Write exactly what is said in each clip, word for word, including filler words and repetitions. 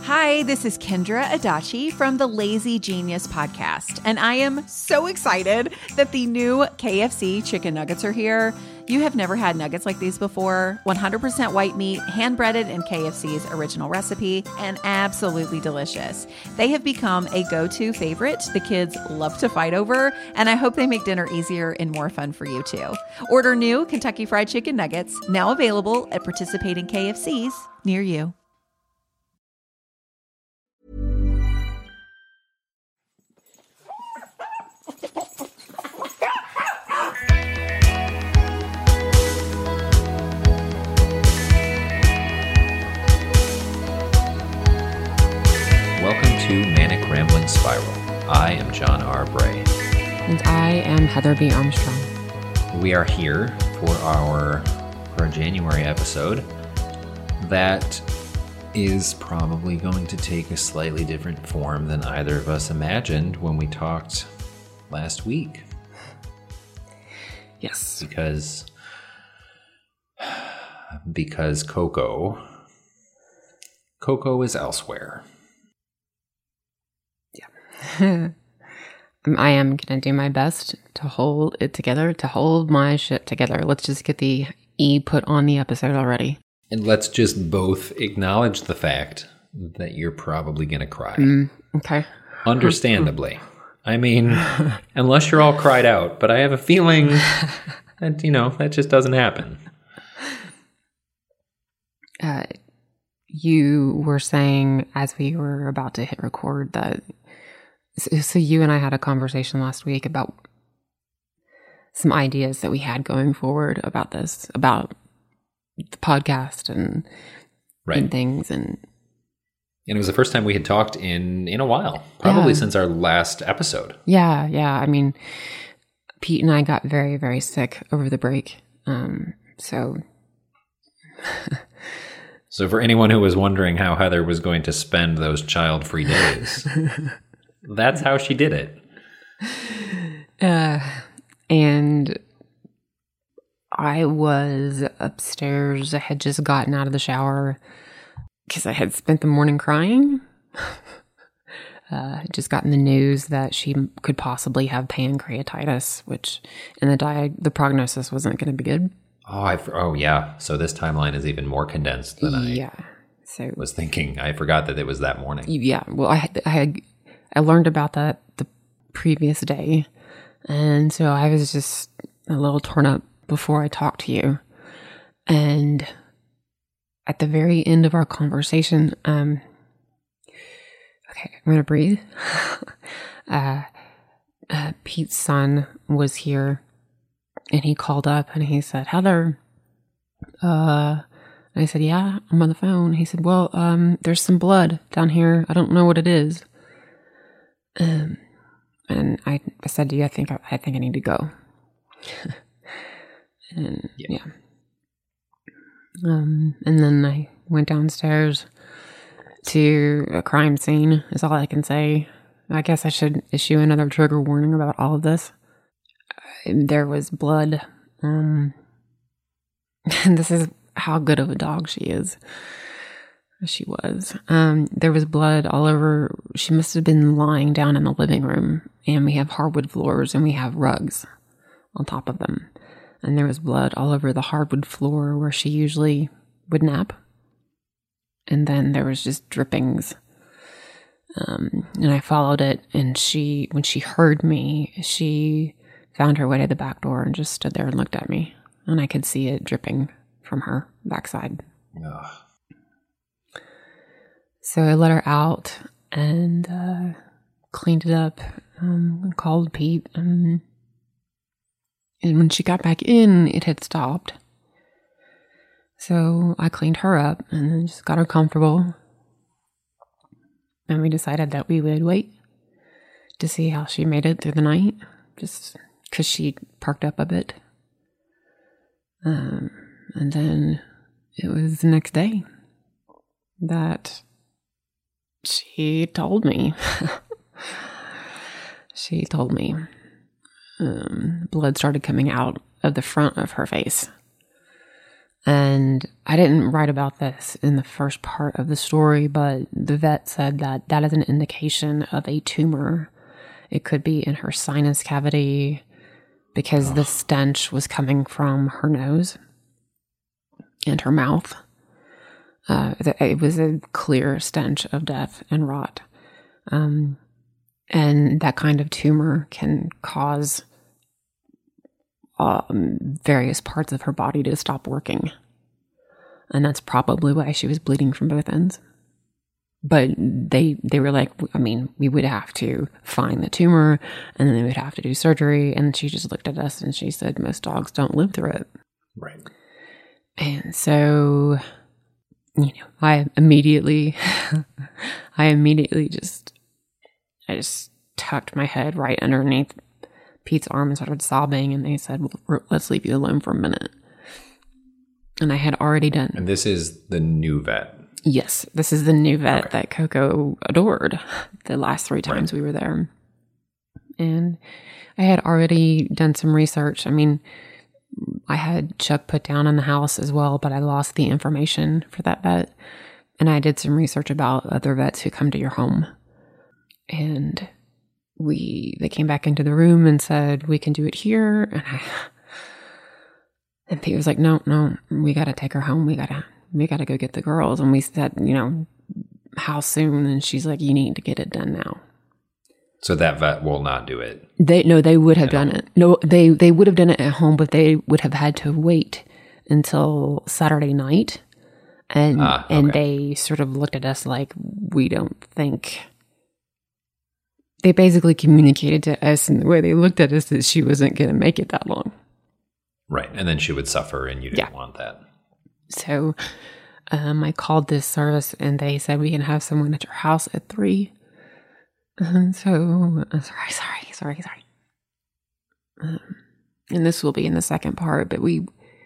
Hi, this is Kendra Adachi from the Lazy Genius podcast, and I am so excited that the new K F C chicken nuggets are here. You have never had nuggets like these before. one hundred percent white meat, hand-breaded in K F C's original recipe, and absolutely delicious. They have become a go-to favorite the kids love to fight over, and I hope they make dinner easier and more fun for you too. Order new Kentucky Fried Chicken nuggets, now available at participating K F Cs near you. Welcome to Manic Rambling Spiral. I am John R. Bray. And I am Heather B. Armstrong. We are here for our, for our January episode that is probably going to take a slightly different form than either of us imagined when we talked last week. Yes. Because, because Coco, Coco is elsewhere. I am going to do my best to hold it together, to hold my shit together. Let's just get the E put on the episode already. And let's just both acknowledge the fact that you're probably going to cry. Mm, okay. Understandably. I mean, unless you're all cried out, but I have a feeling that, you know, that just doesn't happen. Uh, you were saying as we were about to hit record that So you and I had a conversation last week about some ideas that we had going forward about this, about the podcast and, right. and things. And and it was the first time we had talked in, in a while, probably yeah. since our last episode. Yeah, yeah. I mean, Pete and I got very, very sick over the break. Um, so... So for anyone who was wondering how Heather was going to spend those child-free days... That's how she did it. Uh, and I was upstairs. I had just gotten out of the shower because I had spent the morning crying. uh, just gotten the news that she could possibly have pancreatitis, which in the di- the prognosis wasn't going to be good. Oh, I, oh yeah. So this timeline is even more condensed than yeah. I so, was thinking. I forgot that it was that morning. Yeah. Well, I had... I had I learned about that the previous day, and so I was just a little torn up before I talked to you. And at the very end of our conversation, um, okay, I'm going to breathe. uh, uh, Pete's son was here, and he called up, and he said, Heather, uh... and I said, yeah, I'm on the phone. He said, well, um, there's some blood down here. I don't know what it is. Um, and I, I said to you, I think, I, I think I need to go. and yeah. yeah. Um, and then I went downstairs to a crime scene is all I can say. I guess I should issue another trigger warning about all of this. Uh, there was blood. Um, and this is how good of a dog she is. She was. Um, there was blood all over. She must have been lying down in the living room, and we have hardwood floors, and we have rugs on top of them. And there was blood all over the hardwood floor where she usually would nap. And then there was just drippings. Um, and I followed it, and she, when she heard me, she found her way to the back door and just stood there and looked at me. And I could see it dripping from her backside. Ugh. So I let her out and uh, cleaned it up, um, called Pete, and, and when she got back in, it had stopped. So I cleaned her up and then just got her comfortable. And we decided that we would wait to see how she made it through the night, just because she perked up a bit. Um, and then it was the next day that she told me. she told me. Um, blood started coming out of the front of her face. And I didn't write about this in the first part of the story, but the vet said that that is an indication of a tumor. It could be in her sinus cavity because oh. the stench was coming from her nose and her mouth. Uh, it was a clear stench of death and rot. Um, and that kind of tumor can cause um, various parts of her body to stop working. And that's probably why she was bleeding from both ends. But they they were like, I mean, we would have to find the tumor, and then they would have to do surgery. And she just looked at us and she said, most dogs don't live through it. Right. And so, you know, I immediately, I immediately just, I just tucked my head right underneath Pete's arm and started sobbing. And they said, well, let's leave you alone for a minute. And I had already done. And this is the new vet. Yes, this is the new vet okay. that Coco adored the last three times right. we were there. And I had already done some research. I mean, I had Chuck put down in the house as well, but I lost the information for that vet. And I did some research about other vets who come to your home. And we, they came back into the room and said, we can do it here. And I, and Pete was like, no, no, we got to take her home. We got to, we got to go get the girls. And we said, you know, how soon? And she's like, you need to get it done now. So that vet will not do it. They no, they would have done it. No, they they would have done it at home, but they would have had to wait until Saturday night. And ah, okay. and they sort of looked at us like, we don't think. They basically communicated to us, and the way they looked at us, that she wasn't going to make it that long. Right, and then she would suffer, and you didn't yeah. want that. So um, I called this service, and they said we can have someone at your house at three. And so, uh, sorry, sorry, sorry, sorry. Um, and this will be in the second part, but we,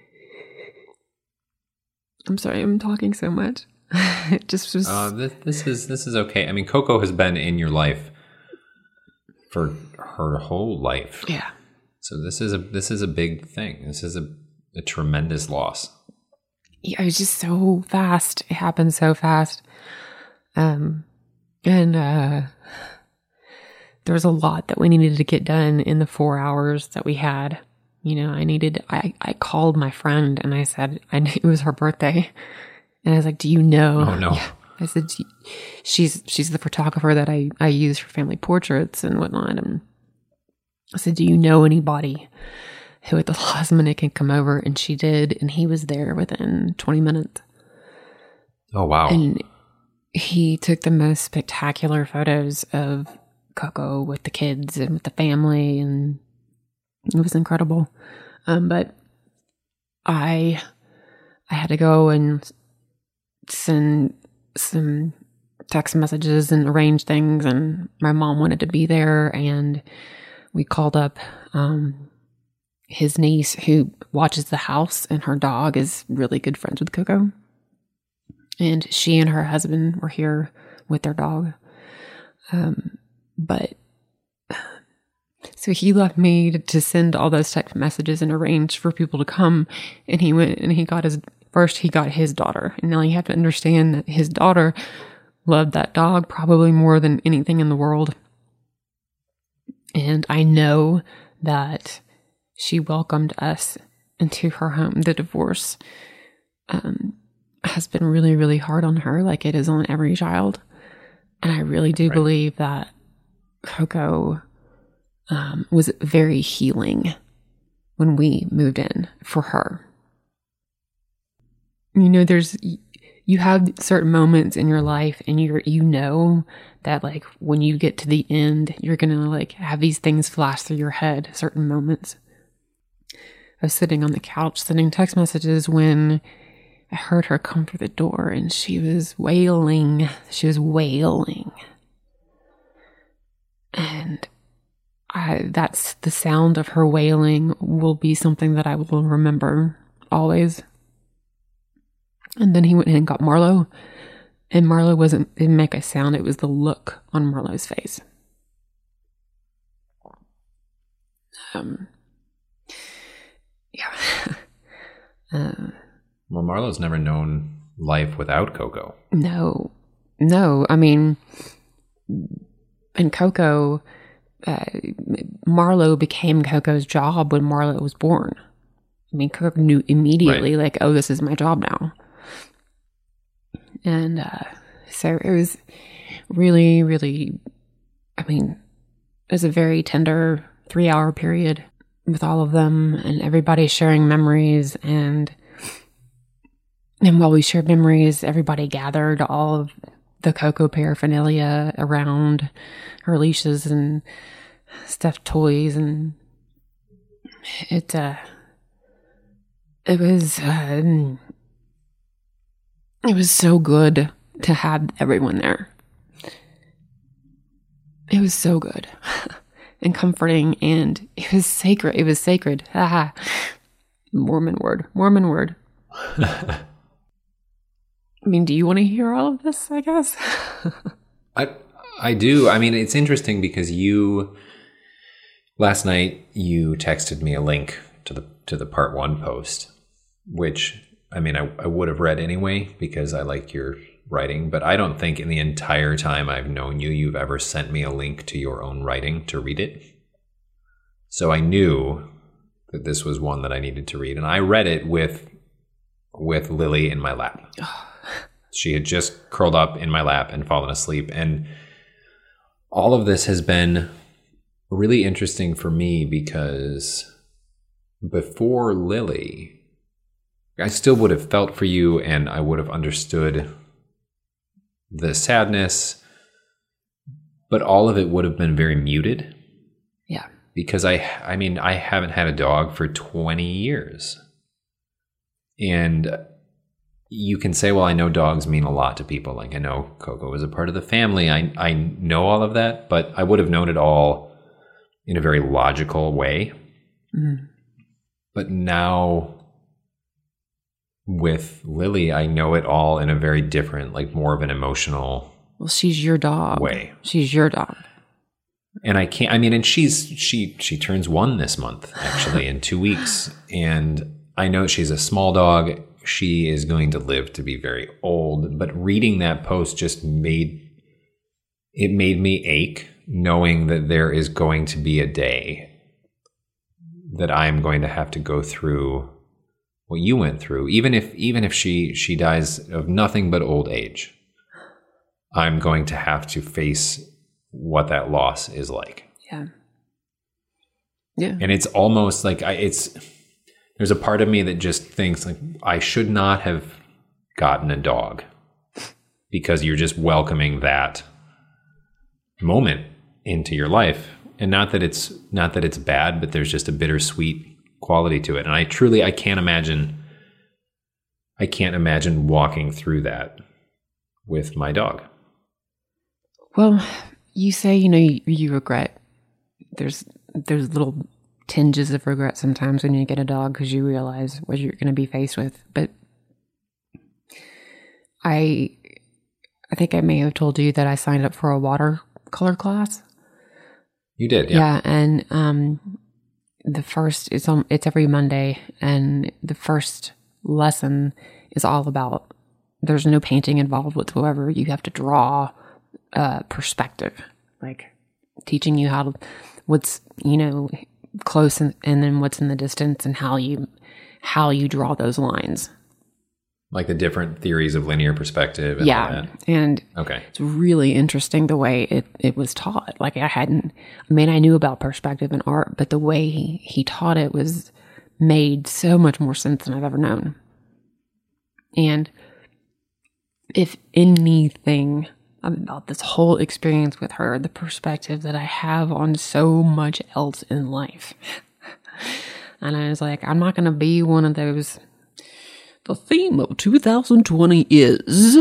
I'm sorry, I'm talking so much. It just was. Uh, this, this is, this is okay. I mean, Coco has been in your life for her whole life. Yeah. So this is a, this is a big thing. This is a, a tremendous loss. Yeah, it was just so fast. It happened so fast. Um, and, uh, there was a lot that we needed to get done in the four hours that we had. You know, I needed, I, I called my friend and I said, I knew it was her birthday. And I was like, do you know? Oh, no. Yeah. I said, she's, she's the photographer that I, I use for family portraits and whatnot. And I said, do you know anybody who at the last minute can come over? And she did. And he was there within twenty minutes. Oh, wow. And he took the most spectacular photos of Coco with the kids and with the family, and it was incredible. Um, but I, I had to go and send some text messages and arrange things, and my mom wanted to be there, and we called up um, his niece who watches the house, and her dog is really good friends with Coco, and she and her husband were here with their dog. Um, But, so he left me to, to send all those text messages and arrange for people to come. And he went and he got his, first he got his daughter. And now you have to understand that his daughter loved that dog probably more than anything in the world. And I know that she welcomed us into her home. The divorce um, has been really, really hard on her, like it is on every child. And I really do right. believe that Coco um, was very healing when we moved in for her. You know, there's, you have certain moments in your life and you're, you know that like when you get to the end, you're going to like have these things flash through your head, certain moments. I was sitting on the couch sending text messages when I heard her come through the door and she was wailing. She was wailing. And I, that's the sound of her wailing will be something that I will remember always. And then he went in and got Marlo. And Marlo wasn't, didn't make a sound. It was the look on Marlo's face. Um, yeah. uh, Well, Marlo's never known life without Coco. No, no. I mean, and Coco, uh, Marlo became Coco's job when Marlo was born. I mean, Coco knew immediately, right. like, oh, this is my job now. And uh, so it was really, really, I mean, it was a very tender three-hour period with all of them and everybody sharing memories. And and while we shared memories, everybody gathered all of the Coco paraphernalia around her leashes and stuffed toys. And it, uh, it was... Uh, It was so good to have everyone there. It was so good and comforting, and it was sacred. It was sacred. Mormon word. Mormon word. I mean, do you want to hear all of this, I guess? I I do. I mean, it's interesting because you, last night, you texted me a link to the to the part one post, which... I mean, I, I would have read anyway because I like your writing, but I don't think in the entire time I've known you, you've ever sent me a link to your own writing to read it. So I knew that this was one that I needed to read, and I read it with with Lily in my lap. She had just curled up in my lap and fallen asleep, and all of this has been really interesting for me because before Lily, I still would have felt for you and I would have understood the sadness, but all of it would have been very muted. Yeah. Because I, I mean, I haven't had a dog for twenty years. And you can say, well, I know dogs mean a lot to people. Like I know Coco is a part of the family. I, I know all of that, but I would have known it all in a very logical way. Mm-hmm. But now... with Lily, I know it all in a very different, like more of an emotional Well, she's your dog. way. She's your dog. And I can't, I mean, and she's, she, she turns one this month, actually, in two weeks. And I know she's a small dog. She is going to live to be very old. But reading that post just made, it made me ache knowing that there is going to be a day that I'm going to have to go through what you went through, even if even if she she dies of nothing but old age, I'm going to have to face what that loss is like. Yeah. Yeah. And it's almost like I it's there's a part of me that just thinks like I should not have gotten a dog because you're just welcoming that moment into your life. And not that it's not that it's bad, but there's just a bittersweet quality to it. And I truly, I can't imagine, I can't imagine walking through that with my dog. Well, you say, you know, you, you regret, there's, there's little tinges of regret sometimes when you get a dog because you realize what you're going to be faced with. But I, I think I may have told you that I signed up for a watercolor class. You did. Yeah. Yeah. And, um, the first it's on it's every Monday, and the first lesson is all about there's no painting involved whatsoever. You have to draw uh perspective, like teaching you how to what's you know close and, and then what's in the distance and how you how you draw those lines. Like the different theories of linear perspective. And yeah. all that. And okay. It's really interesting the way it, it was taught. Like I hadn't, I mean, I knew about perspective and art, but the way he, he taught it was made so much more sense than I've ever known. And if anything about this whole experience with her, the perspective that I have on so much else in life. And I was like, I'm not going to be one of those... The theme of two thousand twenty is,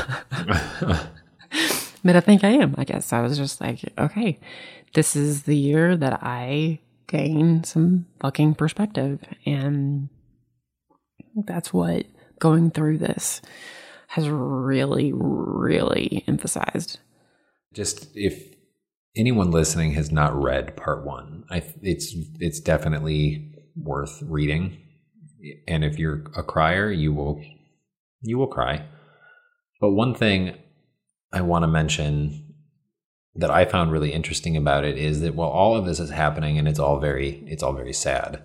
but I think I am, I guess. I was just like, okay, this is the year that I gain some fucking perspective. And that's what going through this has really, really emphasized. Just if anyone listening has not read part one, I, it's, it's definitely worth reading. And if you're a crier, you will you will cry. But one thing I want to mention that I found really interesting about it is that while all of this is happening and it's all very it's all very sad,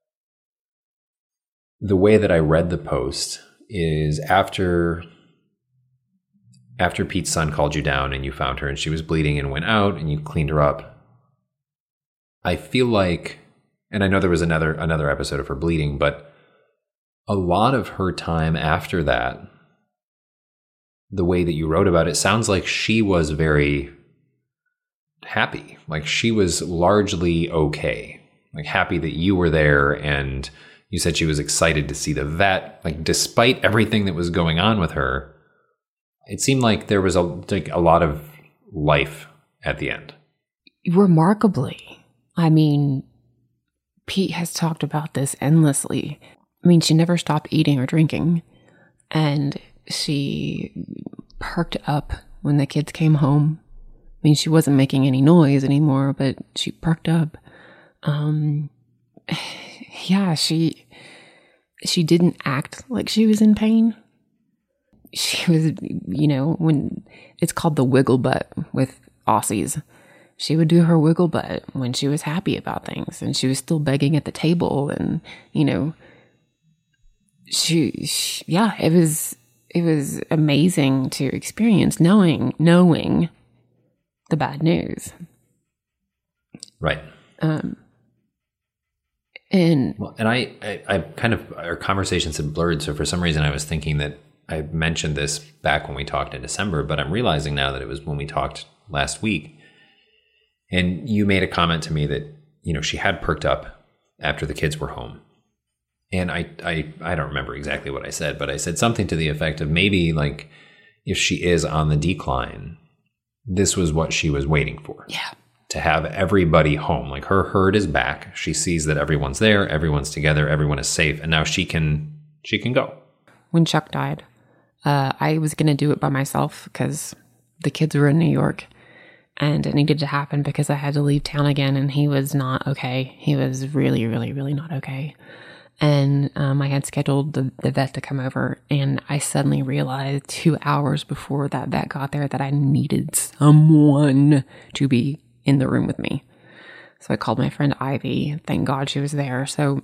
the way that I read the post is after after Pete's son called you down and you found her and she was bleeding and went out and you cleaned her up. I feel like, and I know there was another another episode of her bleeding, but a lot of her time after that, the way that you wrote about it, sounds like she was very happy. Like she was largely okay. Like happy that you were there, and you said she was excited to see the vet. Like despite everything that was going on with her, it seemed like there was a like a lot of life at the end. Remarkably. I mean, Pete has talked about this endlessly. I mean, she never stopped eating or drinking, and she perked up when the kids came home. I mean, she wasn't making any noise anymore, but she perked up. Um, yeah, she she didn't act like she was in pain. She was, you know, when it's called the wiggle butt with Aussies. She would do her wiggle butt when she was happy about things, and she was still begging at the table, and you know, she, she yeah, it was it was amazing to experience knowing knowing the bad news. Right. Um. And well, and I, I, I kind of our conversations had blurred, so for some reason I was thinking that I mentioned this back when we talked in December, but I'm realizing now that it was when we talked last week. And you made a comment to me that, you know, she had perked up after the kids were home. And I, I, I don't remember exactly what I said, but I said something to the effect of maybe like if she is on the decline, this was what she was waiting for. Yeah. To have everybody home. Like her herd is back. She sees that everyone's there, everyone's together, everyone is safe, and now she can she can go. When Chuck died, uh, I was going to do it by myself because the kids were in New York. And it needed to happen because I had to leave town again, and he was not okay. He was really, really, really not okay. And um, I had scheduled the, the vet to come over, and I suddenly realized two hours before that vet got there that I needed someone to be in the room with me. So I called my friend Ivy. Thank God she was there. So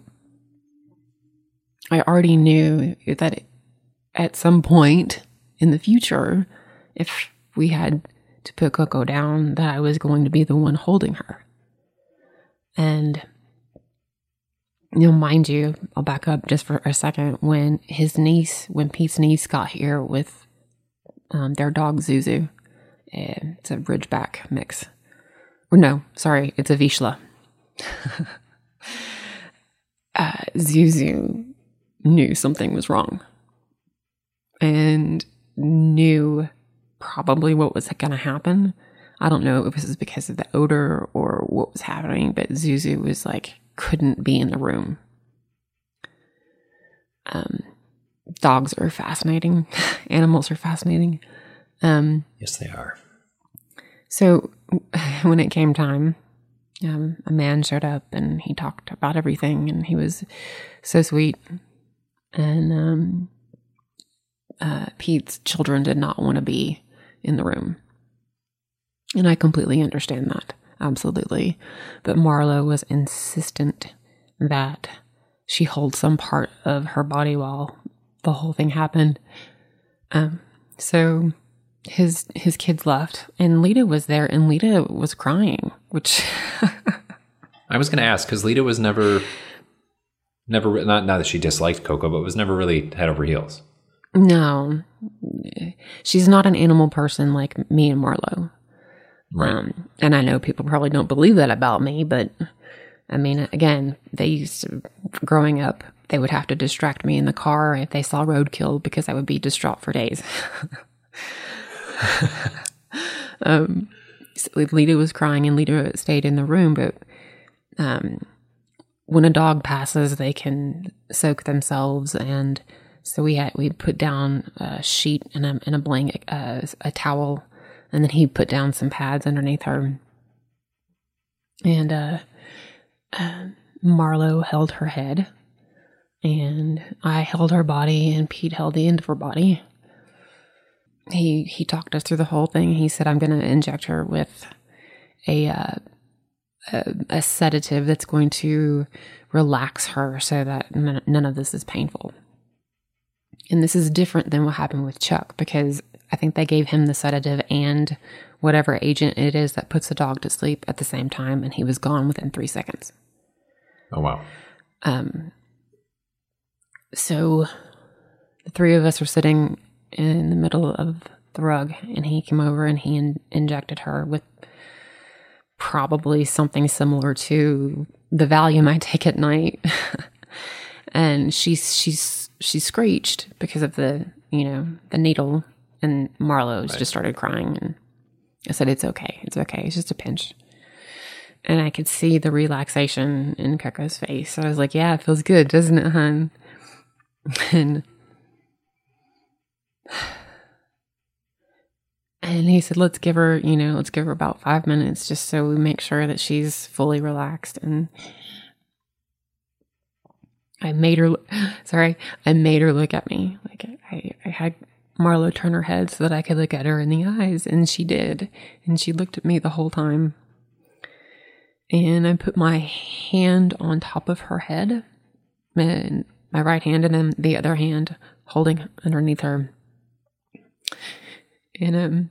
I already knew that at some point in the future, if we had to put Coco down, that I was going to be the one holding her. And, you know, mind you, I'll back up just for a second. When his niece, when Pete's niece got here with um, their dog Zuzu, it's a Ridgeback mix. Or no, sorry, it's a Vizsla. uh, Zuzu knew something was wrong. And knew probably what was going to happen. I don't know if this is because of the odor or what was happening, but Zuzu was like, couldn't be in the room. Um, dogs are fascinating. Animals are fascinating. Um, yes, they are. So when it came time, um, a man showed up and he talked about everything, and he was so sweet. And um, uh, Pete's children did not want to be in the room. And I completely understand that. Absolutely. But Marlo was insistent that she hold some part of her body while the whole thing happened. Um, so his his kids left, and Lita was there, and Lita was crying, which I was going to ask, because Lita was never, never not, not that she disliked Coco, but was never really head over heels. No, she's not an animal person like me and Marlo. Right. Um, and I know people probably don't believe that about me, but I mean, again, they used to, growing up, they would have to distract me in the car if they saw roadkill because I would be distraught for days. um, so Lita was crying and Lita stayed in the room, but um, when a dog passes, they can soak themselves, and so we had we put down a sheet and a, and a blanket, uh, a towel, and then he put down some pads underneath her. And uh, uh, Marlo held her head, And I held her body and Pete held the end of her body. He he talked us through the whole thing. He said, I'm going to inject her with a, uh, a a sedative that's going to relax her so that none, none of this is painful. And this is different than what happened with Chuck, because I think they gave him the sedative and whatever agent it is that puts the dog to sleep at the same time, and he was gone within three seconds. Oh, wow. Um. So the three of us were sitting in the middle of the rug, and he came over and he in- injected her with probably something similar to the Valium I take at night. And she, she's, she screeched because of the, you know, the needle, and Marlo right. just started crying, and I said, it's okay. It's okay. It's just a pinch. And I could see the relaxation in Coco's face. I was like, yeah, it feels good, doesn't it, hon? And, and he said, let's give her, you know, let's give her about five minutes just so we make sure that she's fully relaxed. And I made her, sorry, I made her look at me. Like I, I had Marlo turn her head so that I could look at her in the eyes, and she did. And she looked at me the whole time. And I put my hand on top of her head, and my right hand, and then the other hand holding underneath her. And um,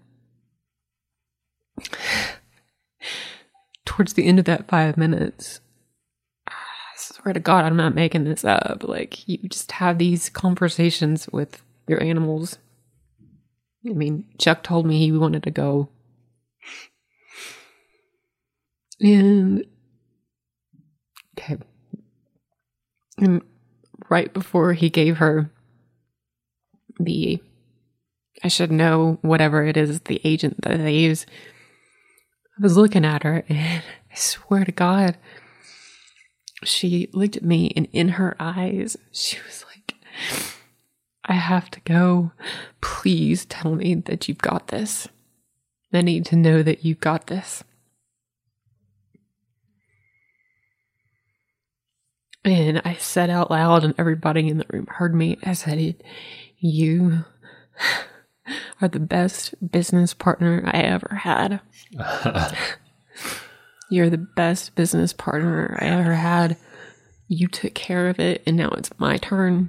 towards the end of that five minutes, I swear to God, I'm not making this up. Like, you just have these conversations with your animals. I mean, Chuck told me he wanted to go. And, okay. And right before he gave her the, I should know whatever it is, the agent that they use, I was looking at her, and I swear to God, she looked at me, and in her eyes, she was like, I have to go. Please tell me that you've got this. I need to know that you've got this. And I said out loud, and everybody in the room heard me. I said, you are the best business partner I ever had. You're the best business partner I ever had. You took care of it, and now it's my turn.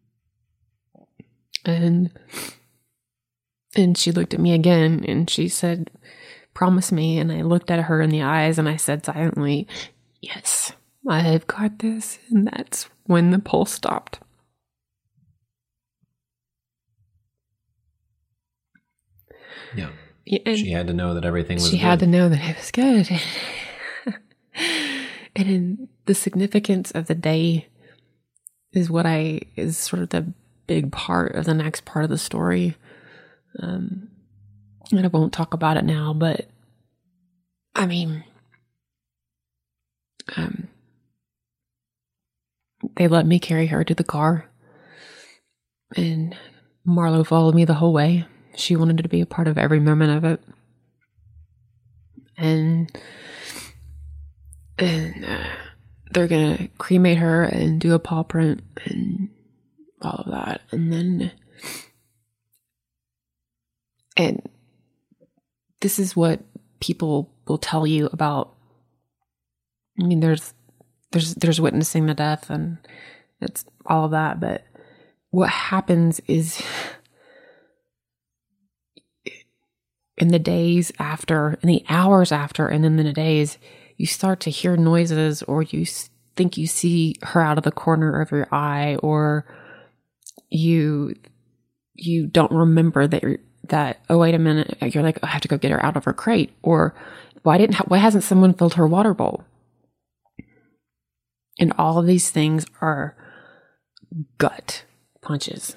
And and she looked at me again, and she said, promise me. And I looked at her in the eyes, and I said silently, yes, I've got this. And that's when the pulse stopped. Yeah. And she had to know that everything was she good. She had to know that it was good. And in the significance of the day is what I, is sort of the big part of the next part of the story. Um, and I won't talk about it now, but I mean, um, they let me carry her to the car, and Marlo followed me the whole way. She wanted to be a part of every moment of it. And, and uh, they're going to cremate her and do a paw print and all of that. And then, and this is what people will tell you about, I mean, there's, there's, there's witnessing the death and it's all of that. But what happens is in the days after, in the hours after, and then in the days, you start to hear noises, or you think you see her out of the corner of your eye, or you you don't remember that you're, that oh wait a minute, you're like, I have to go get her out of her crate, or why didn't why hasn't someone filled her water bowl? And all of these things are gut punches.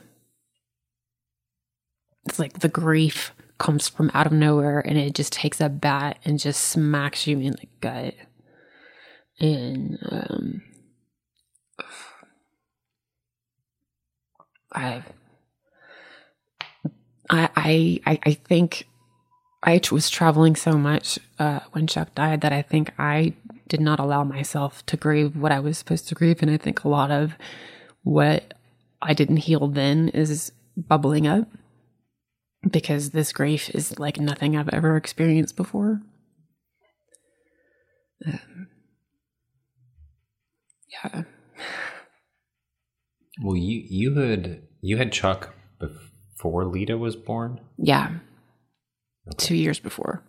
It's like the grief comes from out of nowhere, and it just takes a bat and just smacks you in the gut. And um, I, I, I, I think I was traveling so much uh, when Chuck died that I think I did not allow myself to grieve what I was supposed to grieve, and I think a lot of what I didn't heal then is bubbling up, because this grief is like nothing I've ever experienced before. Um, yeah. Well, you you had you had Chuck before Lita was born? Yeah. Okay. Two years before.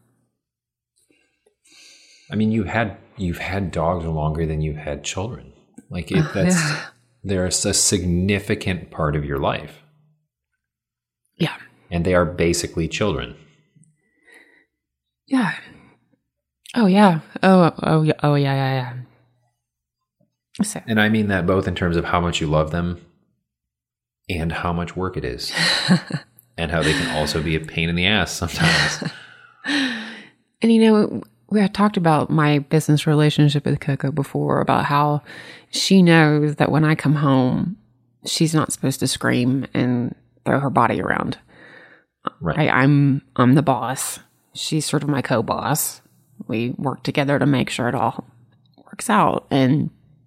I mean, you had you've had dogs longer than you've had children. Like it, that's Yeah. they're a significant part of your life. Yeah. And they are basically children. Yeah. Oh yeah. Oh oh yeah. Oh yeah yeah yeah. So. And I mean that both in terms of how much you love them and how much work it is. And how they can also be a pain in the ass sometimes. And you know, we had talked about my business relationship with Coco before, about how she knows that when I come home, she's not supposed to scream and throw her body around. Right. I, I'm I'm the boss. She's sort of my co-boss. We work together to make sure it all works out. And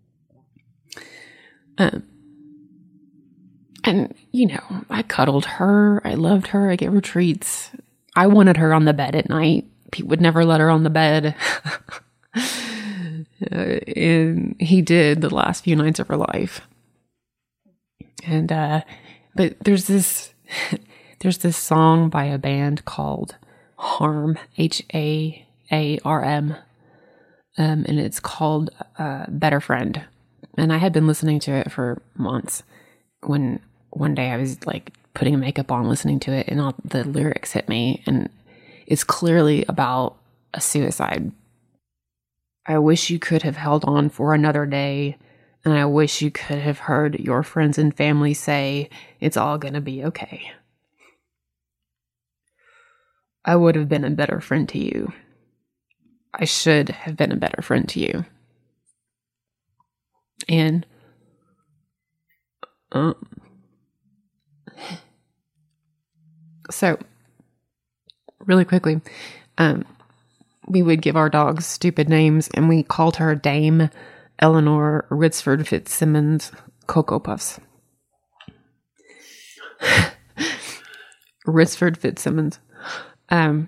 um, and you know, I cuddled her. I loved her. I gave her treats. I wanted her on the bed at night. Pete would never let her on the bed. uh, and he did the last few nights of her life. And uh, but there's this there's this song by a band called Harm, H A A R M, um, and it's called uh, Better Friend. And I had been listening to it for months. When one day I was like putting makeup on, listening to it, and all the lyrics hit me, and it's clearly about a suicide. I wish you could have held on for another day, and I wish you could have heard your friends and family say, it's all gonna be okay. I would have been a better friend to you. I should have been a better friend to you. And um, so, really quickly, um, we would give our dogs stupid names, and we called her Dame Eleanor Ritzford Fitzsimmons Cocoa Puffs. Ritzford Fitzsimmons. Um,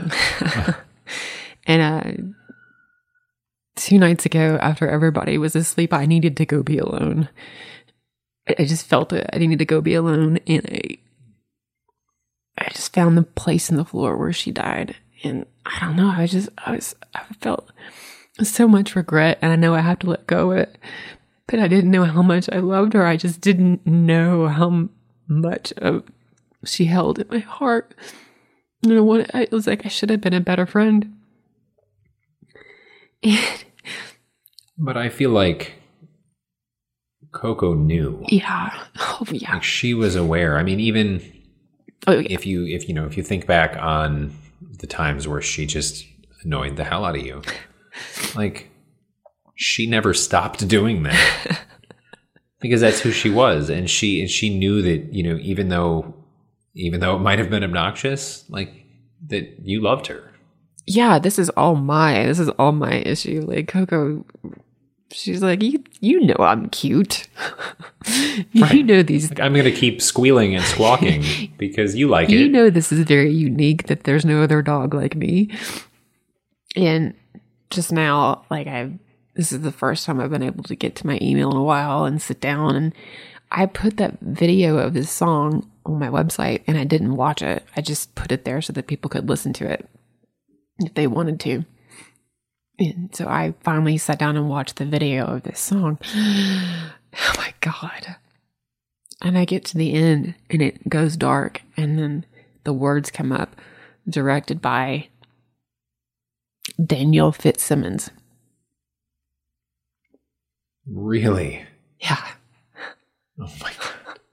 and uh, two nights ago, after everybody was asleep, I needed to go be alone. I, I just felt it. I needed to go be alone, and I, I just found the place in the floor where she died. And I don't know, I just, I was, I felt so much regret, and I know I have to let go of it, but I didn't know how much I loved her. I just didn't know how much of she held in my heart. You know what? I was like, I should have been a better friend. And, but I feel like Coco knew. Yeah. Oh, yeah. Like she was aware. I mean, even oh, yeah. if you, if you know, if you think back on the times where she just annoyed the hell out of you, like she never stopped doing that because that's who she was, and she and she knew that, you know, even though even though it might have been obnoxious, like that you loved her. Yeah, this is all my this is all my issue. Like Coco, she's like, you you know I'm cute. you Right. know these. Like, I'm gonna keep squealing and squawking because you like You it. know this is very unique, that there's no other dog like me. And just now, like I've this is the first time I've been able to get to my email in a while and sit down, and I put that video of this song on my website, and I didn't watch it. I just put it there so that people could listen to it if they wanted to. And so I finally sat down and watched the video of this song. Oh my God. And I get to the end, and it goes dark, and then the words come up, directed by Daniel Fitzsimmons. Really? Yeah. Oh my God.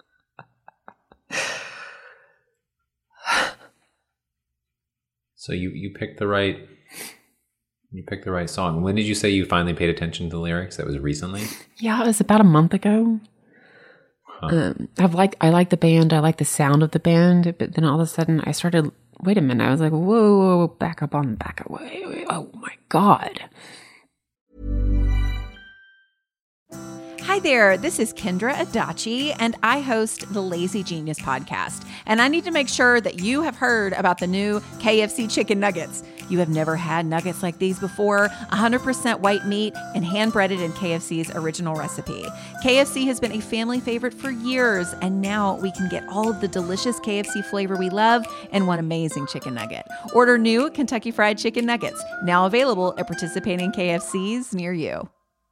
So you, you picked the right you picked the right song. When did you say you finally paid attention to the lyrics? That was recently? Yeah, it was about a month ago. Huh. Um, I've liked I like the band. I like the sound of the band, but then all of a sudden I started. Wait a minute! I was like, whoa, whoa, whoa back up on back up. Wait, wait, oh my God! Hi there, this is Kendra Adachi, and I host the Lazy Genius podcast. And I need to make sure that you have heard about the new K F C chicken nuggets. You have never had nuggets like these before, one hundred percent white meat and hand-breaded in K F C's original recipe. K F C has been a family favorite for years, and now we can get all of the delicious K F C flavor we love in one amazing chicken nugget. Order new Kentucky Fried Chicken Nuggets, now available at participating K F Cs near you.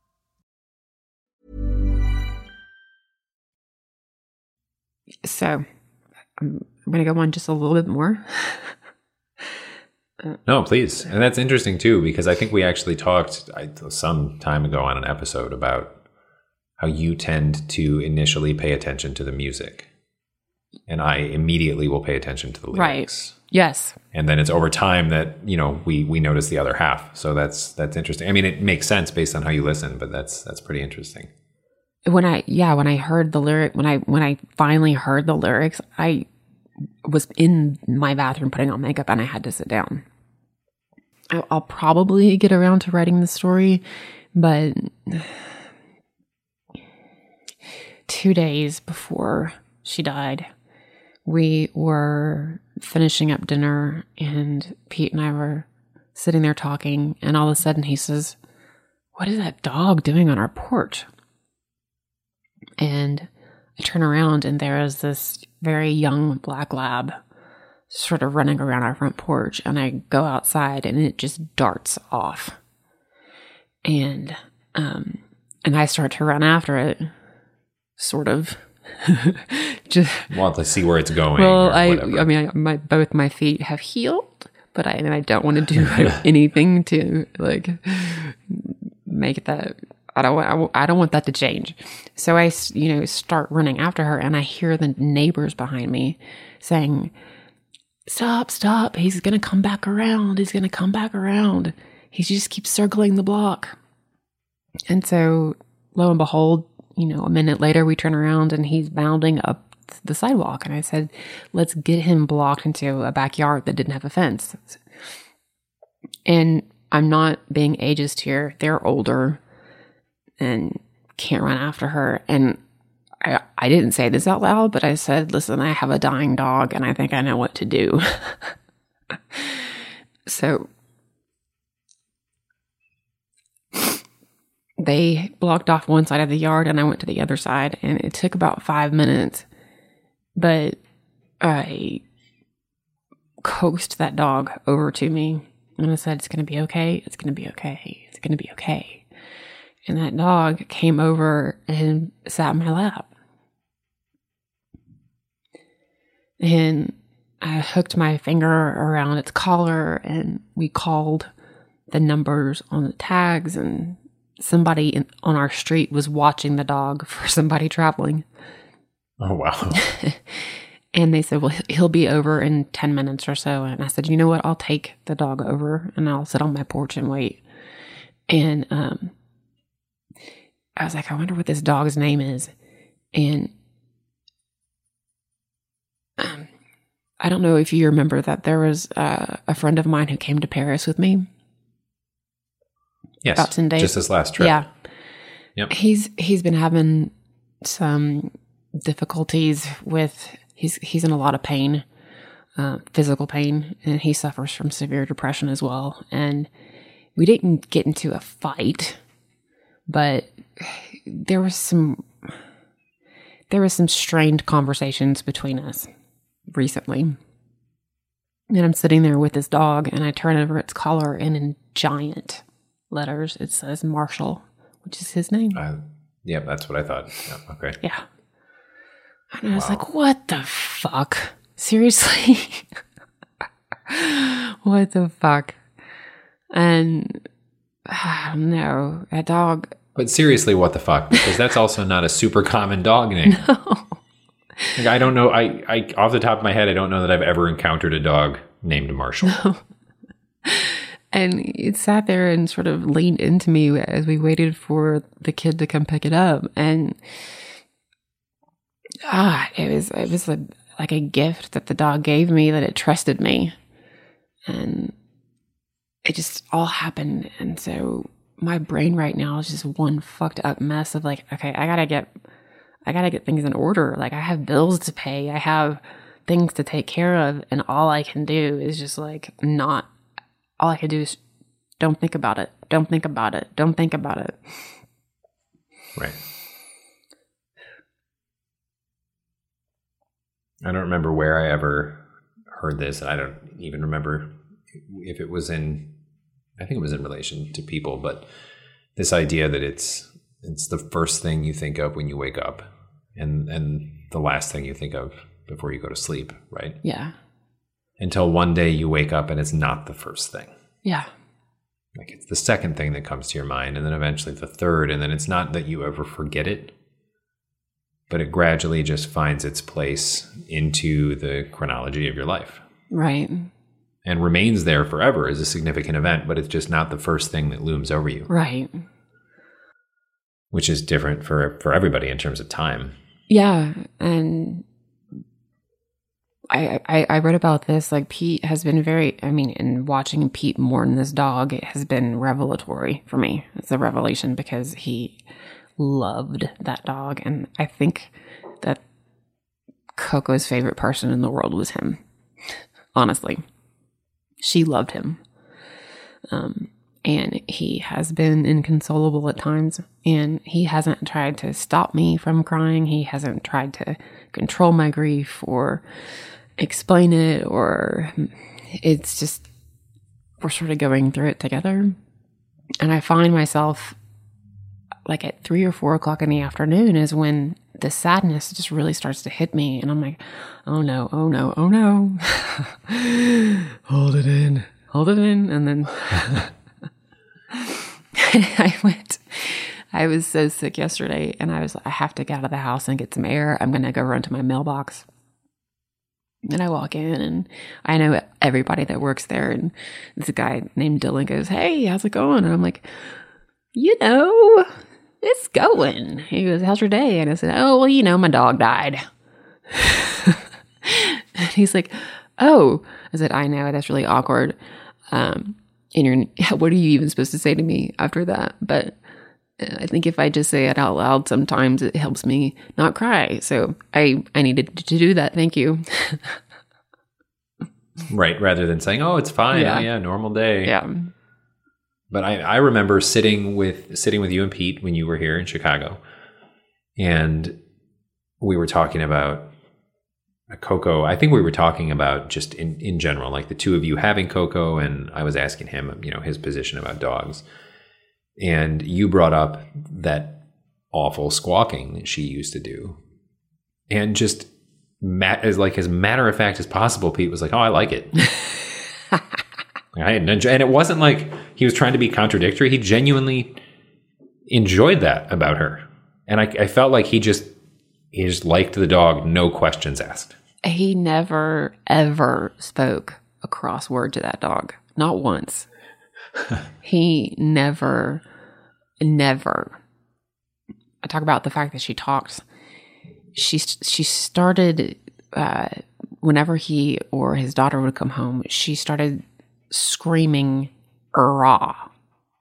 So I'm going to go on just a little bit more. No, please. And that's interesting too, because I think we actually talked I, some time ago on an episode about how you tend to initially pay attention to the music. And I immediately will pay attention to the lyrics. Right. Yes. And then it's over time that, you know, we we notice the other half. So that's that's interesting. I mean, it makes sense based on how you listen, but that's that's pretty interesting. When I, yeah, when I heard the lyric, when I, when I finally heard the lyrics, I was in my bathroom putting on makeup and I had to sit down. I, I'll probably get around to writing the story, but two days before she died, we were finishing up dinner and Pete and I were sitting there talking, and all of a sudden he says, "What is that dog doing on our porch?" And I turn around and there is this very young black lab sort of running around our front porch. And I go outside and it just darts off. And, um, and I start to run after it, sort of. just Want to see where it's going. Well, I, I mean, I, my, both my feet have healed, but I, and I don't want to do anything to like make that. I don't, I don't want that to change. So I, you know, start running after her and I hear the neighbors behind me saying, "Stop, stop. He's going to come back around. He's going to come back around. He just keeps circling the block." And so lo and behold, you know, a minute later we turn around and he's bounding up the sidewalk. And I said, let's get him blocked into a backyard that didn't have a fence. And I'm not being ageist here. They're older and can't run after her. And I, I didn't say this out loud, but I said, listen, I have a dying dog and I think I know what to do. So they blocked off one side of the yard and I went to the other side, and it took about five minutes, but I coaxed that dog over to me and I said, "It's going to be okay. It's going to be okay. It's going to be okay." And that dog came over and sat in my lap. And I hooked my finger around its collar and we called the numbers on the tags, and somebody in, on our street was watching the dog for somebody traveling. Oh, wow. And they said, well, he'll be over in ten minutes or so. And I said, you know what? I'll take the dog over and I'll sit on my porch and wait. And, um, I was like, I wonder what this dog's name is. And um, I don't know if you remember that there was uh, a friend of mine who came to Paris with me. Yes. About ten days. Just this last trip. Yeah. Yep. He's he's been having some difficulties with, he's, he's in a lot of pain, uh, physical pain, and he suffers from severe depression as well. And we didn't get into a fight, but there was some there was some strained conversations between us recently. And I'm sitting there with this dog and I turn over its collar and in giant letters it says Marshall, which is his name. Uh, yeah, that's what I thought. Yeah, okay. Yeah. And I was Wow. like, what the fuck? Seriously? What the fuck? And I don't know, that dog. But seriously, what the fuck? Because that's also not a super common dog name. No. Like, I don't know. I, I, off the top of my head, I don't know that I've ever encountered a dog named Marshall. No. And it sat there and sort of leaned into me as we waited for the kid to come pick it up. And ah, it was it was a, like a gift that the dog gave me, that it trusted me. And it just all happened. And so my brain right now is just one fucked up mess of like, okay, I gotta get, I gotta get things in order. Like I have bills to pay. I have things to take care of. And all I can do is just like not, all I can do is don't think about it. Don't think about it. Don't think about it. Right. I don't remember where I ever heard this. I don't even remember if it was in, I think it was in relation to people, but this idea that it's it's the first thing you think of when you wake up and and the last thing you think of before you go to sleep, right? Yeah. Until one day you wake up and it's not the first thing. Yeah. Like it's the second thing that comes to your mind, and then eventually the third, and then it's not that you ever forget it, but it gradually just finds its place into the chronology of your life. Right. And remains there forever as a significant event, but it's just not the first thing that looms over you. Right. Which is different for, for everybody in terms of time. Yeah. And I, I I read about this, like Pete has been very, I mean, in watching Pete mourn this dog, it has been revelatory for me. It's a revelation because he loved that dog. And I think that Coco's favorite person in the world was him. Honestly. She loved him. Um, and he has been inconsolable at times. And he hasn't tried to stop me from crying. He hasn't tried to control my grief or explain it, or it's just, we're sort of going through it together. And I find myself like at three or four o'clock in the afternoon is when the sadness just really starts to hit me. And I'm like, oh no, oh no, oh no. Hold it in, hold it in. And then I went, I was so sick yesterday and I was like, I have to get out of the house and get some air. I'm going to go run to my mailbox. And I walk in and I know everybody that works there. And this guy named Dylan goes, hey, how's it going? And I'm like, you know, it's going. He goes, how's your day? And I said, oh, well, you know, my dog died. And he's like, oh. I said, I know, that's really awkward. Um, and you're, what are you even supposed to say to me after that? But I think if I just say it out loud, sometimes it helps me not cry. So I, I needed to do that. Thank you. Right. Rather than saying, oh, it's fine. Yeah. Oh, yeah, normal day. Yeah. But I, I remember sitting with sitting with you and Pete when you were here in Chicago. And we were talking about Coco. I think we were talking about just in, in general, like the two of you having Coco. And I was asking him, you know, his position about dogs. And you brought up that awful squawking that she used to do. And just ma- as like as matter of fact as possible, Pete was like, oh, I like it. I and it wasn't like he was trying to be contradictory. He genuinely enjoyed that about her. And I, I felt like he just he just liked the dog, no questions asked. He never, ever spoke a cross word to that dog. Not once. He never, never. I talk about the fact that she talks. She she started uh, whenever he or his daughter would come home. She started screaming, "Rah,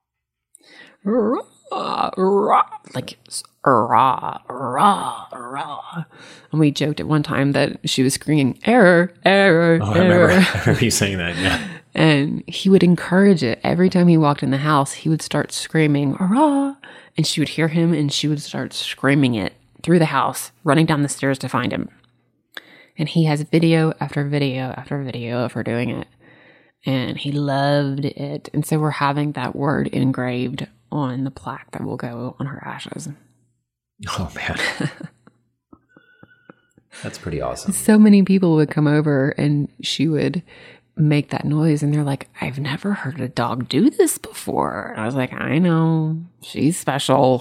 rah, rah," like rah, rah, rah. And we joked at one time that she was screaming, "Error, error, oh, error." I remember, I remember you saying that. Yeah. And he would encourage it. Every time he walked in the house, he would start screaming, "Hurrah!" And she would hear him and she would start screaming it through the house, running down the stairs to find him. And he has video after video after video of her doing it. And he loved it. And so we're having that word engraved on the plaque that will go on her ashes. Oh, man. That's pretty awesome. So many people would come over and she would make that noise and they're like, I've never heard a dog do this before. And I was like, I know, she's special.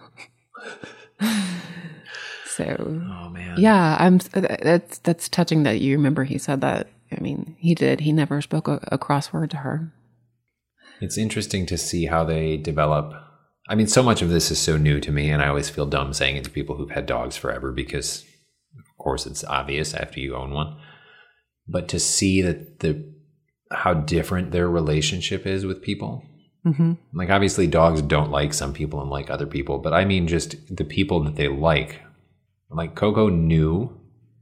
So, oh man, yeah, I'm. That's that's touching that you remember he said that. I mean, he did. He never spoke a, a cross word to her. It's interesting to see how they develop. I mean, so much of this is so new to me, and I always feel dumb saying it to people who've had dogs forever because, of course, it's obvious after you own one. But to see that the how different their relationship is with people, Mm-hmm. Like, obviously, dogs don't like some people and like other people, but I mean just the people that they like. Like, Coco knew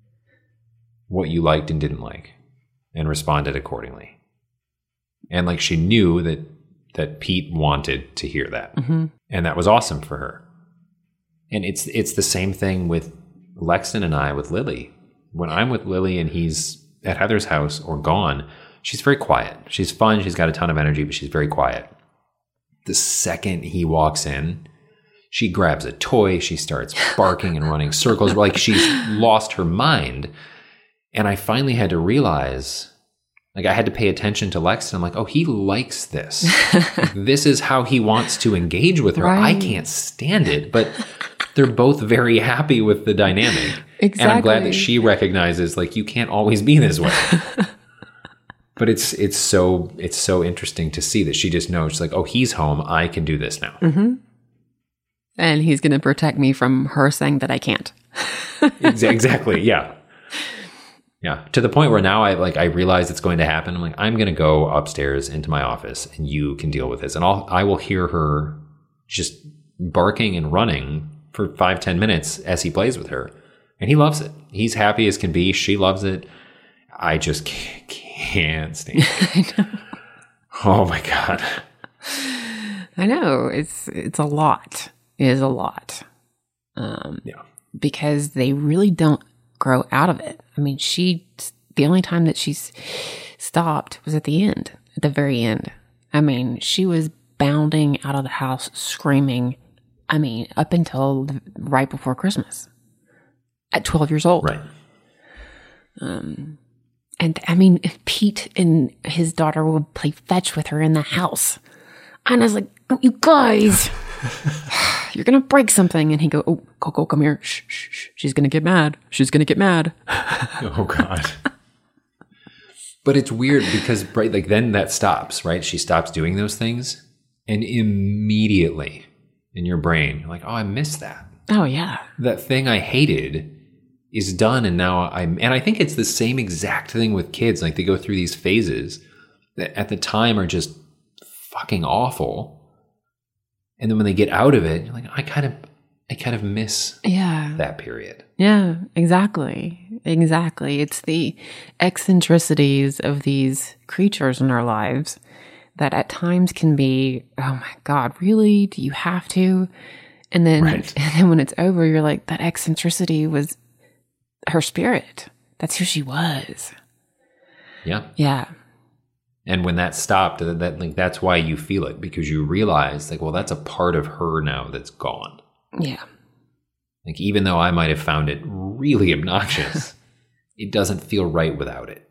what you liked and didn't like and responded accordingly. And, like, she knew that that Pete wanted to hear that. Mm-hmm. And that was awesome for her. And it's it's the same thing with Lexton and I with Lily. When I'm with Lily and he's at Heather's house or gone, she's very quiet. She's fun. She's got a ton of energy, but she's very quiet. The second he walks in, she grabs a toy. She starts barking and running circles. Like, she's lost her mind. And I finally had to realize, like, I had to pay attention to Lexton. I'm like, oh, he likes this. Like, this is how he wants to engage with her. Right. I can't stand it. But they're both very happy with the dynamic. Exactly. And I'm glad that she recognizes, like, you can't always be this way. But it's it's so it's so interesting to see that she just knows, she's like, oh, he's home. I can do this now. Mm-hmm. And he's going to protect me from her saying that I can't. Exactly. Yeah. Yeah. To the point where now I like I realize it's going to happen. I'm like, I'm going to go upstairs into my office and you can deal with this. And I'll I will hear her just barking and running for five, ten minutes as he plays with her. And he loves it. He's happy as can be. She loves it. I just can't, can't stand it. I know. Oh my God. I know. It's it's a lot. It is a lot. Um, yeah. Because they really don't grow out of it. I mean, she, the only time that she's stopped was at the end, at the very end. I mean, she was bounding out of the house screaming, I mean, up until the, right before Christmas at twelve years old. Right. Um, and I mean, Pete and his daughter would play fetch with her in the house. And I was like, you guys, you're going to break something. And he'd go, oh, Coco, come here. Shh, shh, shh. She's going to get mad. She's going to get mad. Oh, God. But it's weird because, right, like, then that stops, right? She stops doing those things. And immediately in your brain, you're like, oh, I missed that. Oh, yeah. That thing I hated is done. And now I'm, and I think it's the same exact thing with kids. Like, they go through these phases that at the time are just fucking awful. And then when they get out of it, you're like, I kind of, I kind of miss yeah. that period. Yeah, exactly. Exactly. It's the eccentricities of these creatures in our lives that at times can be, oh my God, really? Do you have to? And then, right. and then when it's over, you're like, that eccentricity was her spirit. That's who she was. Yeah. Yeah. And when that stopped, that, that like that's why you feel it, because you realize, like, well, that's a part of her now that's gone. Yeah. Like, even though I might have found it really obnoxious, it doesn't feel right without it.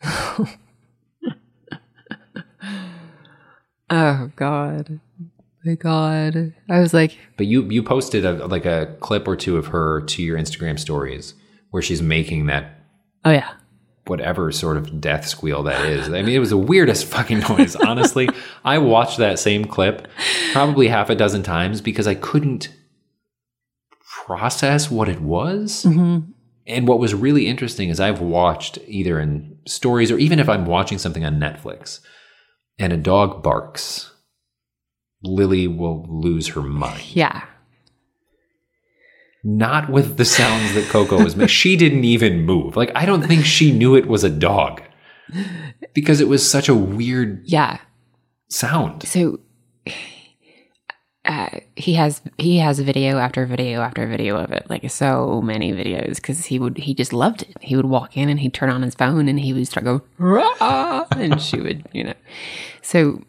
Oh God, my God! I was like, but you you posted a, like a clip or two of her to your Instagram stories where she's making that. Oh yeah. Whatever sort of death squeal that is. I mean, it was the weirdest fucking noise. Honestly, I watched that same clip probably half a dozen times because I couldn't process what it was. Mm-hmm. And what was really interesting is I've watched either in stories or even if I'm watching something on Netflix and a dog barks, Lily will lose her mind. Yeah. Not with the sounds that Coco was making. She didn't even move. Like, I don't think she knew it was a dog because it was such a weird yeah. sound. So uh, he has he has video after video after video of it, like so many videos, because he would he just loved it. He would walk in and he'd turn on his phone and he would start go rah, and she would, you know. So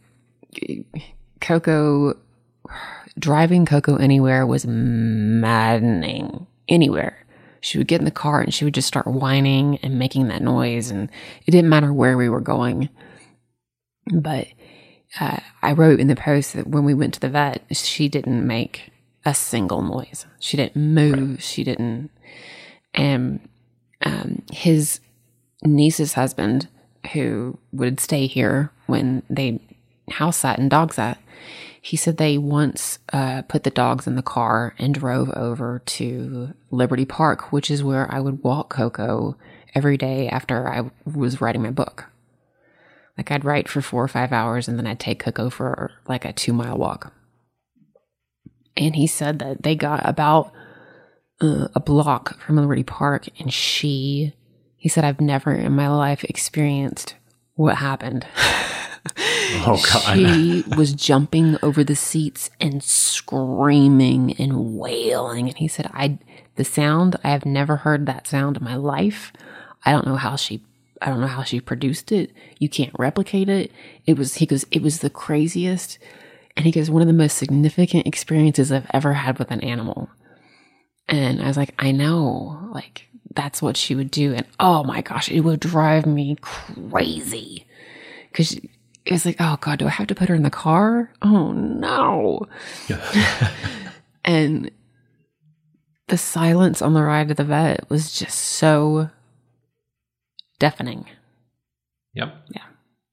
Coco. Driving Coco anywhere was maddening. Anywhere. She would get in the car and she would just start whining and making that noise, and it didn't matter where we were going. But uh, I wrote in the post that when we went to the vet, she didn't make a single noise. She didn't move. Right. She didn't. And um, his niece's husband, who would stay here when they house sat and dog sat, he said they once uh, put the dogs in the car and drove over to Liberty Park, which is where I would walk Coco every day after I was writing my book. Like I'd write for four or five hours and then I'd take Coco for like a two mile walk. And he said that they got about uh, a block from Liberty Park, and she, he said, I've never in my life experienced what happened. Oh, God. She was jumping over the seats and screaming and wailing. And he said, I, the sound, I have never heard that sound in my life. I don't know how she, I don't know how she produced it. You can't replicate it. It was, he goes, it was the craziest. And he goes, one of the most significant experiences I've ever had with an animal. And I was like, I know, like, that's what she would do. And oh my gosh, it would drive me crazy. Because it was like, oh God, do I have to put her in the car? Oh no. And the silence on the ride to the vet was just so deafening. Yep. Yeah.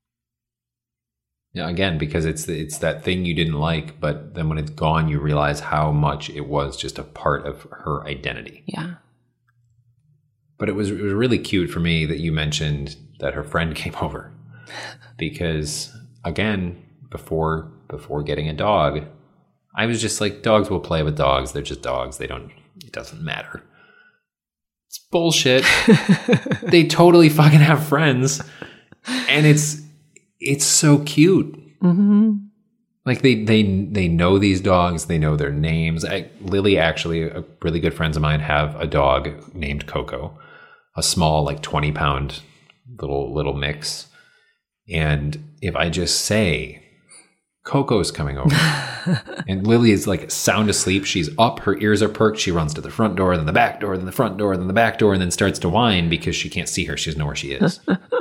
Yeah, again, because it's it's that thing you didn't like, but then when it's gone, you realize how much it was just a part of her identity. Yeah. But it was it was really cute for me that you mentioned that her friend came over, because again, before before getting a dog, I was just like, dogs will play with dogs. They're just dogs. They don't. It doesn't matter. It's bullshit. They totally fucking have friends, and it's. It's so cute. Mm-hmm. Like they, they, they know these dogs. They know their names. I, Lily, actually, a really good friends of mine have a dog named Coco, a small, like twenty pound little, little mix. And if I just say Coco's coming over and Lily is like sound asleep, she's up, her ears are perked. She runs to the front door, then the back door, then the front door, then the back door, and then starts to whine because she can't see her. She doesn't know where she is.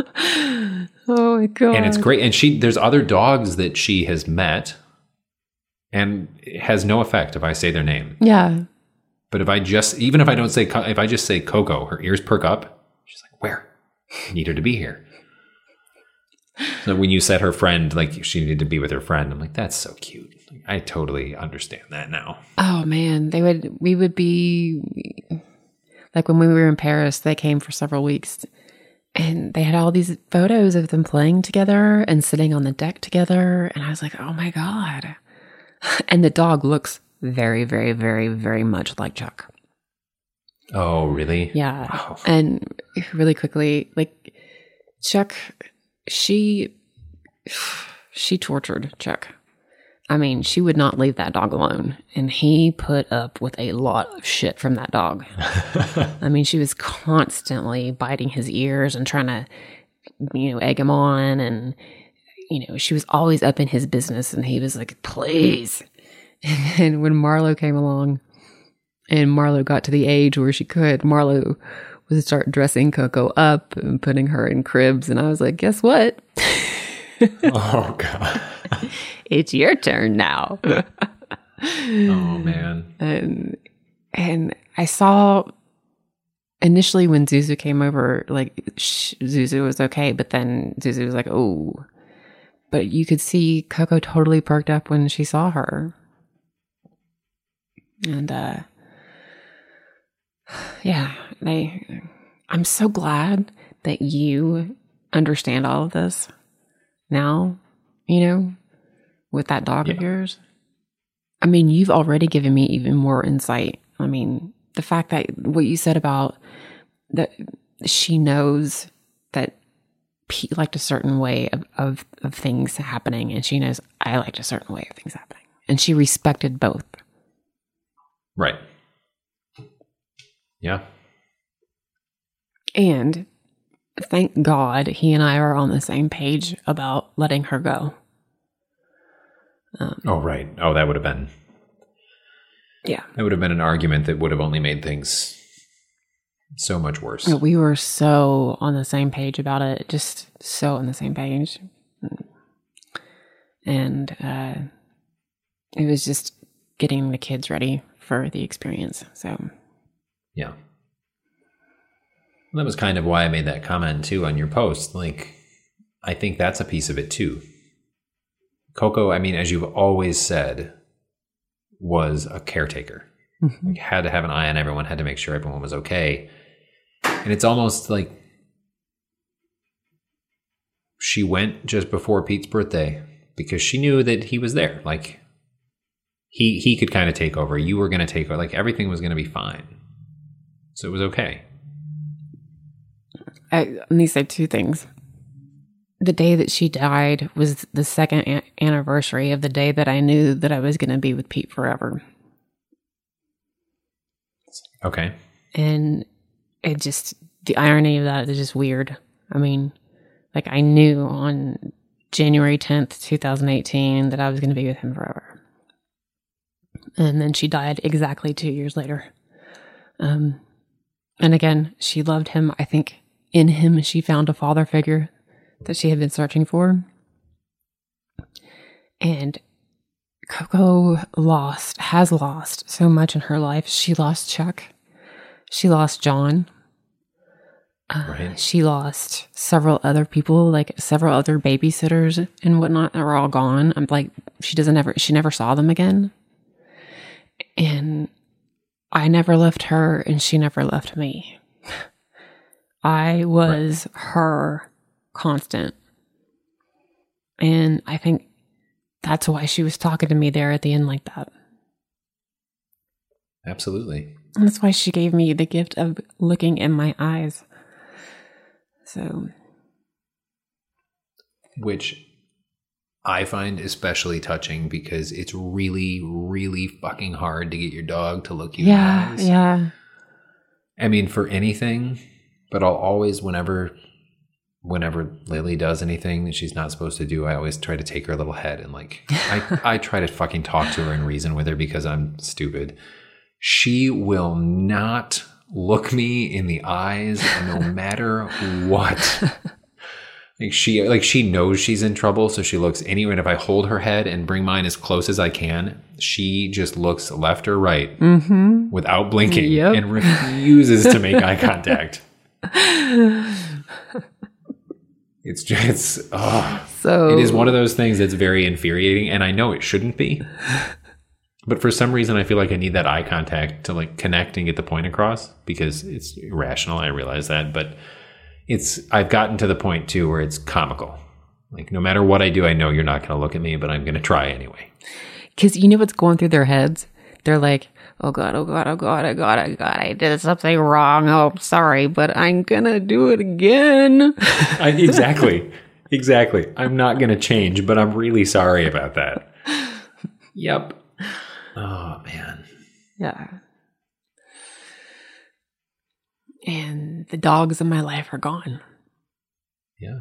Oh my God. And it's great. And she, there's other dogs that she has met, and it has no effect if I say their name. Yeah. But if I just, even if I don't say, if I just say Coco, her ears perk up. She's like, where? I need her to be here. So when you said her friend, like she needed to be with her friend, I'm like, that's so cute. I totally understand that now. Oh man. They would, we would be like when we were in Paris, they came for several weeks. And they had all these photos of them playing together and sitting on the deck together. And I was like, oh my God. And the dog looks very, very, very, very much like Chuck. Oh, really? Yeah. Wow. And really quickly, like Chuck, she, she tortured Chuck. I mean, she would not leave that dog alone. And he put up with a lot of shit from that dog. I mean, she was constantly biting his ears and trying to, you know, egg him on. And, you know, she was always up in his business. And he was like, please. And then when Marlo came along and Marlo got to the age where she could, Marlo would start dressing Coco up and putting her in cribs. And I was like, guess what? Oh, God. It's your turn now. Oh, man. And and I saw initially when Zuzu came over, like sh- Zuzu was okay, but then Zuzu was like, oh. But you could see Coco totally perked up when she saw her. And uh, yeah, they. I'm so glad that you understand all of this now, you know, with that dog yeah. of yours. I mean, you've already given me even more insight. I mean, the fact that what you said about that she knows that Pete liked a certain way of, of, of things happening, and she knows I liked a certain way of things happening. And she respected both. Right. Yeah. And thank God he and I are on the same page about letting her go. Um, oh, right. Oh, that would have been... Yeah. That would have been an argument that would have only made things so much worse. We were so on the same page about it. Just so on the same page. And uh, it was just getting the kids ready for the experience. So, yeah. That was kind of why I made that comment too on your post. Like, I think that's a piece of it too. Coco, I mean, as you've always said, was a caretaker. Mm-hmm. Like, had to have an eye on everyone, had to make sure everyone was okay. And it's almost like she went just before Pete's birthday because she knew that he was there. Like, he he could kind of take over. You were going to take over. Like, everything was going to be fine. So it was okay. I, let me say two things. The day that she died was the second a- anniversary of the day that I knew that I was going to be with Pete forever. Okay. And it just, the irony of that is just weird. I mean, like, I knew on January tenth, twenty eighteen that I was going to be with him forever. And then she died exactly two years later. Um, and again, she loved him. I think in him, she found a father figure that she had been searching for. And Coco lost, has lost so much in her life. She lost Chuck. She lost John. Uh, Right. She lost several other people, like several other babysitters and whatnot. They were all gone. I'm like, she doesn't ever, she never saw them again. And I never left her and she never left me. I was right. her constant. And I think that's why she was talking to me there at the end like that. Absolutely. And that's why she gave me the gift of looking in my eyes. So. Which I find especially touching because it's really, really fucking hard to get your dog to look you yeah, in the eyes. Yeah. I mean, for anything, but I'll always, whenever, whenever Lily does anything that she's not supposed to do, I always try to take her little head and like, I, I try to fucking talk to her and reason with her because I'm stupid. She will not look me in the eyes no matter what. Like she, like she knows she's in trouble, so she looks anywhere. And if I hold her head and bring mine as close as I can, she just looks left or right mm-hmm. without blinking yep. and refuses to make eye contact. It's just, oh, so it is one of those things that's very infuriating, and I know it shouldn't be. But for some reason, I feel like I need that eye contact to like connect and get the point across because it's irrational. I realize that, but it's, I've gotten to the point too where it's comical. Like no matter what I do, I know you're not going to look at me, but I'm going to try anyway. Because you know what's going through their heads? They're like, oh God, oh God, oh God, oh God, oh God, I did something wrong. Oh, sorry, but I'm going to do it again. I, exactly. Exactly. I'm not going to change, but I'm really sorry about that. Yep. Oh, man. Yeah. And the dogs in my life are gone. Yeah.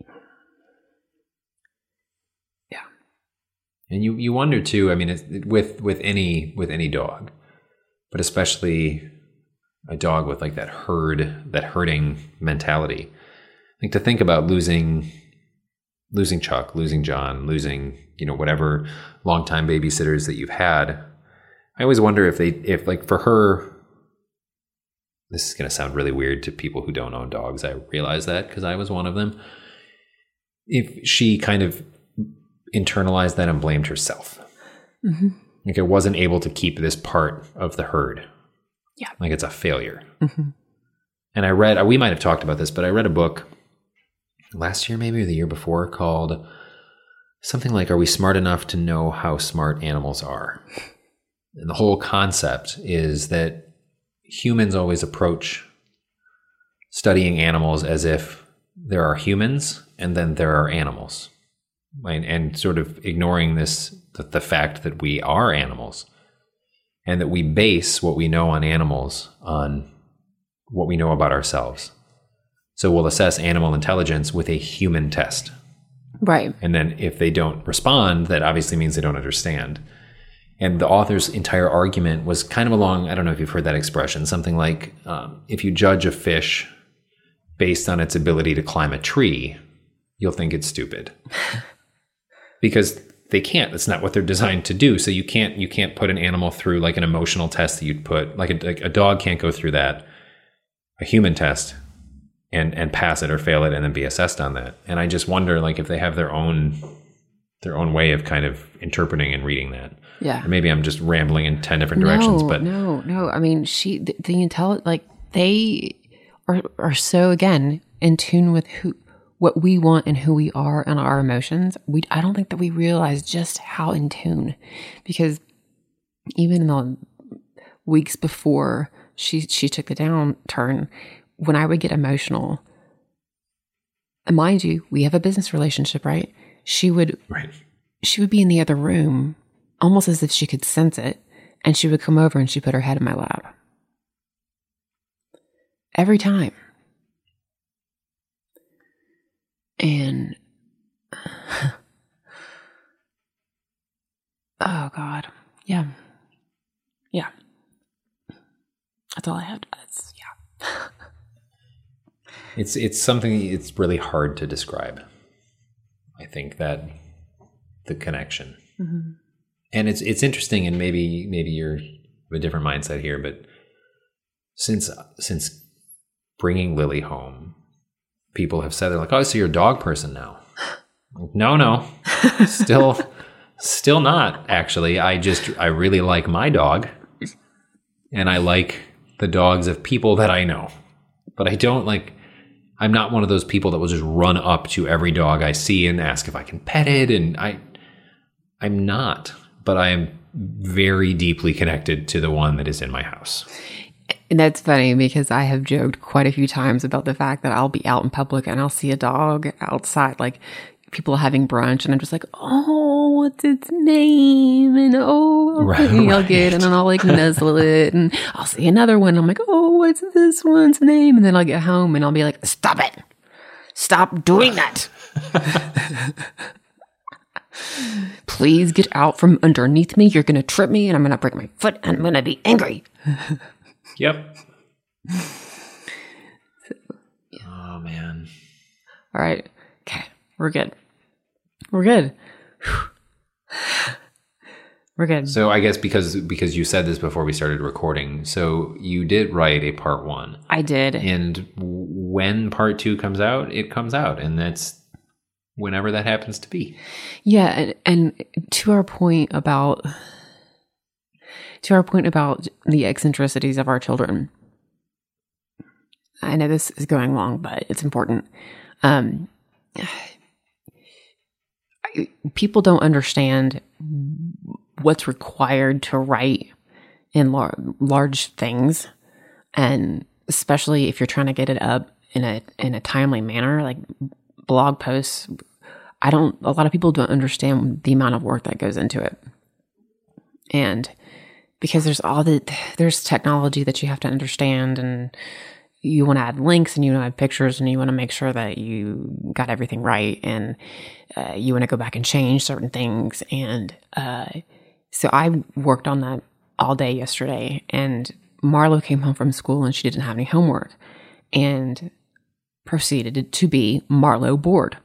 Yeah. And you, you wonder too, I mean, it's, with, with any, with any dog, but especially a dog with like that herd, that herding mentality. Like to think about losing, losing Chuck, losing John, losing, you know, whatever longtime babysitters that you've had. I always wonder if they, if like for her, this is going to sound really weird to people who don't own dogs. I realize that because I was one of them. If she kind of internalized that and blamed herself. Mm-hmm. Like it wasn't able to keep this part of the herd. Yeah. Like it's a failure. Mm-hmm. And I read, we might have talked about this, but I read a book last year, maybe or the year before, called something like, Are We Smart Enough to Know How Smart Animals Are? And the whole concept is that humans always approach studying animals as if there are humans and then there are animals, and, and sort of ignoring this, the, the fact that we are animals and that we base what we know on animals on what we know about ourselves. So we'll assess animal intelligence with a human test. Right. And then if they don't respond, that obviously means they don't understand. And the author's entire argument was kind of along, I don't know if you've heard that expression, something like, um, if you judge a fish based on its ability to climb a tree, you'll think it's stupid. Because they can't. That's not what they're designed to do. So you can't you can't put an animal through like an emotional test that you'd put, like a, like a dog can't go through that, a human test, and and pass it or fail it and then be assessed on that. And I just wonder like if they have their own their own way of kind of interpreting and reading that. Yeah. Or maybe I'm just rambling in ten different directions, no, but no, no. I mean, she, the, the intel, like they are, are so again in tune with who, what we want and who we are and our emotions, we I don't think that we realize just how in tune. Because even in the weeks before she she took the downturn, when I would get emotional, and mind you, we have a business relationship, right? She would Right. she would be in the other room, almost as if she could sense it, and she would come over and she put her head in my lap. Every time. And oh God. Yeah. Yeah. That's all I have. That's, yeah. It's it's something it's really hard to describe. I think that the connection. Mm-hmm. And it's it's interesting, and maybe maybe you're of a different mindset here, but since since bringing Lily home, people have said they're like, "Oh, so you're a dog person now." No, no, still, still not. Actually, I just I really like my dog, and I like the dogs of people that I know, but I don't like. I'm not one of those people that will just run up to every dog I see and ask if I can pet it, and I, I'm not. But I am very deeply connected to the one that is in my house. And that's funny because I have joked quite a few times about the fact that I'll be out in public and I'll see a dog outside, like people having brunch, and I'm just like, oh, what's its name? And oh, okay, Right, I'll get it, and then I'll like nuzzle it, and I'll see another one. And I'm like, oh, what's this one's name? And then I'll get home and I'll be like, stop it. Stop doing that. Please get out from underneath me. You're going to trip me and I'm going to break my foot and I'm going to be angry. Yep. Oh, man. All right. Okay. We're good. We're good. We're good. So I guess because because you said this before we started recording, so you did write a part one. I did. And when part two comes out, it comes out. And that's whenever that happens to be. Yeah. And, and to our point about, to our point about the eccentricities of our children, I know this is going long, but it's important. Um, people don't understand what's required to write in lar- large things, and especially if you're trying to get it up in a in a timely manner, like blog posts. I don't. A lot of people don't understand the amount of work that goes into it, and because there's all the there's technology that you have to understand, and you want to add links and you want to add pictures and you want to make sure that you got everything right, and uh, you want to go back and change certain things. And uh, so I worked on that all day yesterday, and Marlo came home from school and she didn't have any homework and proceeded to be Marlo bored.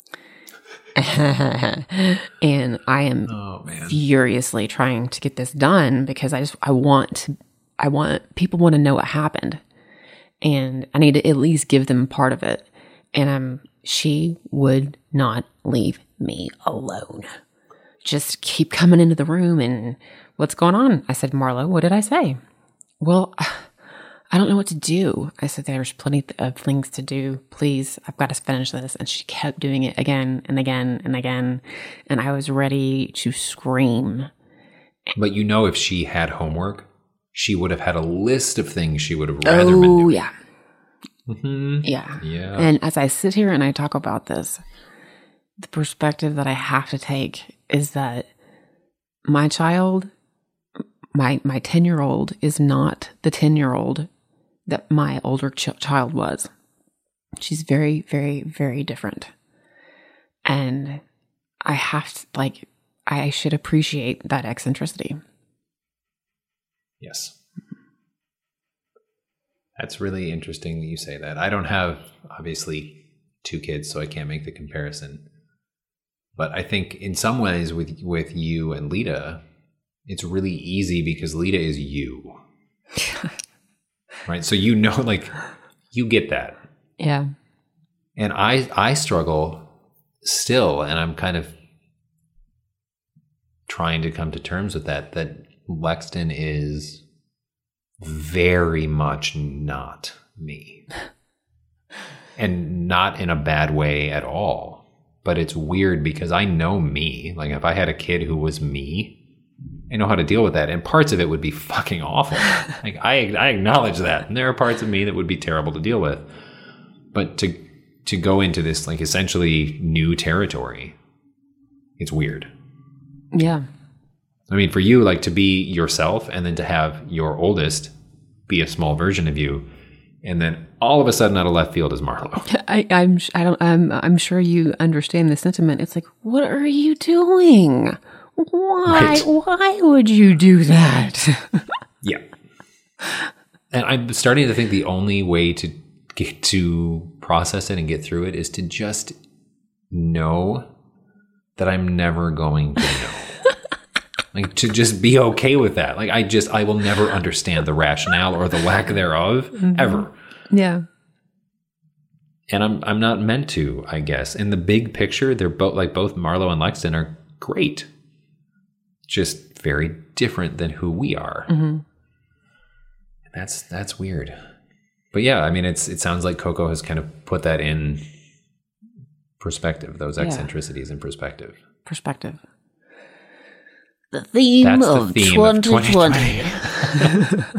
And I am Oh, man. furiously trying to get this done because I just, I want to, I want, people want to know what happened. And I need to at least give them part of it. And um, she would not leave me alone. Just keep coming into the room and what's going on? I said, Marlo, what did I say? Well, I don't know what to do. I said, there's plenty of things to do. Please, I've got to finish this. And she kept doing it again and again and again. And I was ready to scream. But you know, if she had homework, she would have had a list of things she would have rather oh, been doing. yeah. Mm-hmm. Yeah. Yeah. And as I sit here and I talk about this, the perspective that I have to take is that my child, my my ten-year-old is not the ten-year-old that my older ch- child was. She's very, very, very different. And I have to, like, I should appreciate that eccentricity. Yes. That's really interesting that you say that. I don't have, obviously, two kids, so I can't make the comparison. But I think in some ways with with you and Lita, it's really easy because Lita is you. Right? So you know, like, you get that. Yeah. And I I struggle still, and I'm kind of trying to come to terms with that, that Lexton is very much not me. and not in a bad way at all. But it's weird because I know me. Like if I had a kid who was me, I know how to deal with that. And parts of it would be fucking awful. Like I, I acknowledge that. And there are parts of me that would be terrible to deal with. But to to go into this like essentially new territory, it's weird. Yeah. I mean, for you, like to be yourself and then to have your oldest be a small version of you, and then all of a sudden out of left field is Marlo. I, I'm I don't I'm I'm sure you understand the sentiment. It's like, what are you doing? Why Right. why would you do that? Yeah. And I'm starting to think the only way to get to process it and get through it is to just know that I'm never going to know. Like to just be okay with that. Like I just, I will never understand the rationale or the lack thereof mm-hmm. ever. Yeah. And I'm, I'm not meant to, I guess. In the big picture, they're both like both Marlo and Lexton are great. Just very different than who we are. Mm-hmm. That's, that's weird. But yeah, I mean, it's, it sounds like Coco has kind of put that in perspective, those eccentricities yeah. in perspective. Perspective. The theme, That's the of, theme twenty twenty. of twenty twenty.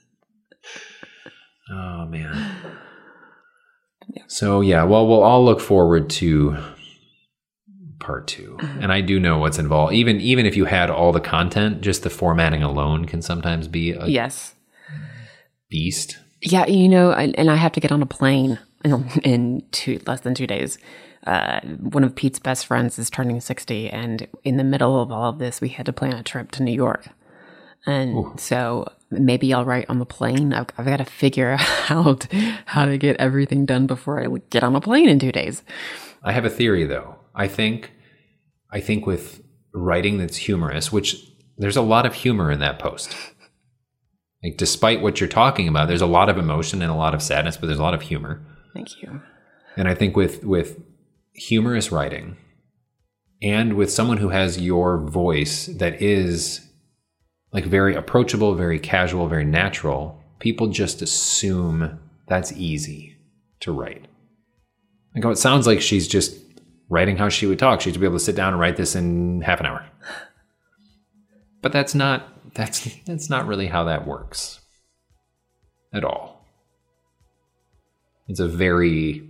Oh, man. Yeah. So, yeah, well, we'll all look forward to part two. Mm-hmm. And I do know what's involved. Even even if you had all the content, just the formatting alone can sometimes be a yes. beast. Yeah, you know, and I have to get on a plane in, in two, less than two days. Uh, one of Pete's best friends is turning sixty, and in the middle of all of this, we had to plan a trip to New York. And Ooh. so maybe I'll write on the plane. I've, I've got to figure out how to get everything done before I get on a plane in two days. I have a theory, though. I think, I think with writing that's humorous, which there's a lot of humor in that post. Like, despite what you're talking about, there's a lot of emotion and a lot of sadness, but there's a lot of humor. Thank you. And I think with with humorous writing and with someone who has your voice that is like very approachable, very casual, very natural, people just assume that's easy to write. Like, oh, it sounds like she's just writing how she would talk. She'd be able to sit down and write this in half an hour. But that's not that's that's not really how that works at all. It's a very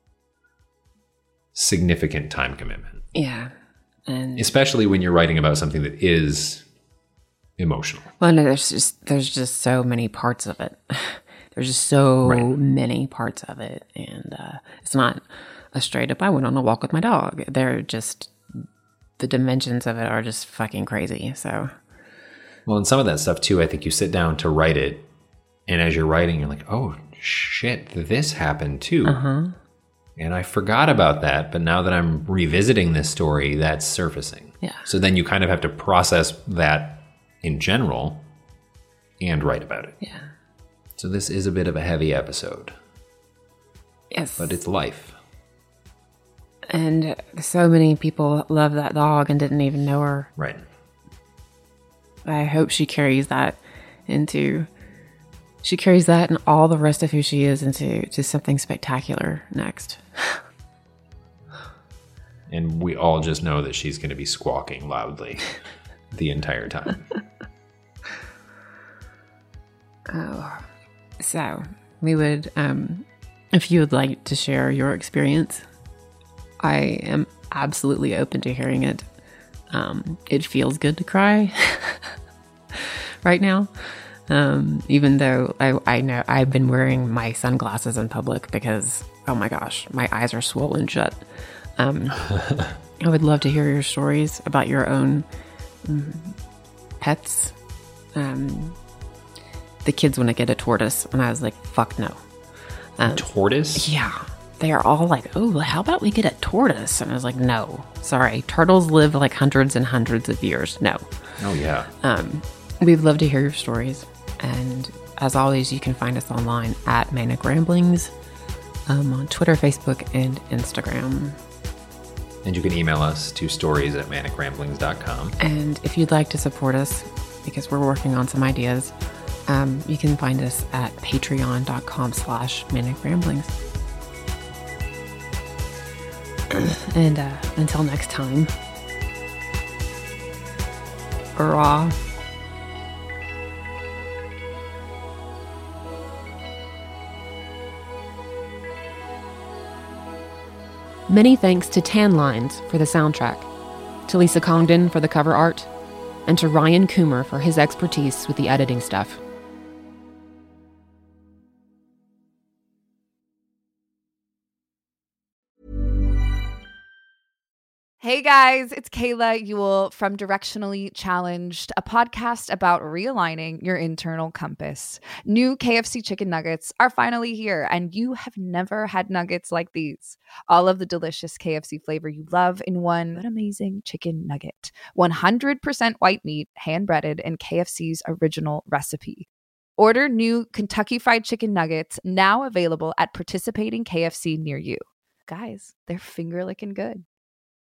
significant time commitment. Yeah. And especially when you're writing about something that is emotional. Well, no, there's just there's just so many parts of it. There's just so right. many parts of it. And uh, it's not a straight up, I went on a walk with my dog. They're just, the dimensions of it are just fucking crazy. So, well, and some of that stuff too, I think you sit down to write it, and as you're writing, you're like, oh shit, this happened too. Uh-huh. And I forgot about that, but now that I'm revisiting this story, that's surfacing. Yeah. So then you kind of have to process that in general and write about it. Yeah. So this is a bit of a heavy episode. Yes. But it's life. And so many people love that dog and didn't even know her. Right. I hope she carries that into... She carries that and all the rest of who she is into to something spectacular next. And we all just know that she's going to be squawking loudly the entire time. Oh, so we would, um, if you would like to share your experience, I am absolutely open to hearing it. Um, it feels good to cry right now. Um, even though I, I know I've been wearing my sunglasses in public because, oh my gosh, my eyes are swollen shut. Um, I would love to hear your stories about your own um, pets. Um, the kids want to get a tortoise, and I was like, fuck no. Um, a tortoise? Yeah. They are all like, oh, how about we get a tortoise? And I was like, no, sorry. Turtles live like hundreds and hundreds of years. No. Oh, yeah. Um, we'd love to hear your stories. And as always, you can find us online at Manic Ramblings um, on Twitter, Facebook, and Instagram. And you can email us to stories at manic ramblings dot com. And if you'd like to support us, because we're working on some ideas, um, you can find us at patreon dot com slash manic ramblings. And uh, until next time, hurrah. Many thanks to Tan Lines for the soundtrack, to Lisa Congdon for the cover art, and to Ryan Coomer for his expertise with the editing stuff. Hey guys, it's Kayla Ewell from Directionally Challenged, a podcast about realigning your internal compass. New K F C chicken nuggets are finally here, and you have never had nuggets like these. All of the delicious K F C flavor you love in one but amazing chicken nugget. one hundred percent white meat, hand-breaded in K F C's original recipe. Order new Kentucky Fried Chicken nuggets now available at participating K F C near you. Guys, they're finger-licking good.